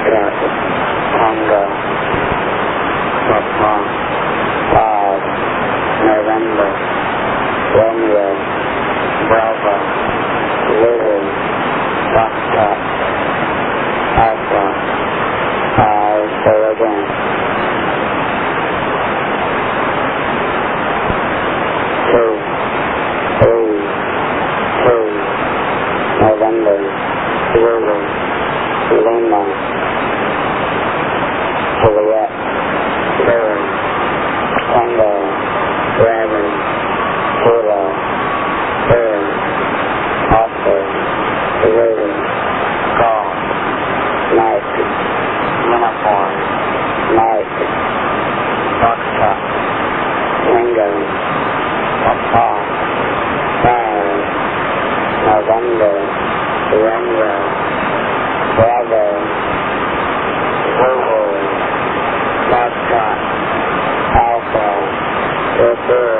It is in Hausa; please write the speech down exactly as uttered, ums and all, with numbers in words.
Foxtrot, Tango, Papa, five, November, Romeo, Bravo, Lily, Foxtrot, Alpha, five, so again. Two, three, two, November, Lily, Lima, Juliet, Lily, Tango, Raven, Kilo, Bird, Oscar, Lily, Golf, Nike, Uniform, Mike, Foxtrot, Tango, Papa, five, November, Romeo, Bravo, Zulu, Foxtrot, Alpha, Zulu.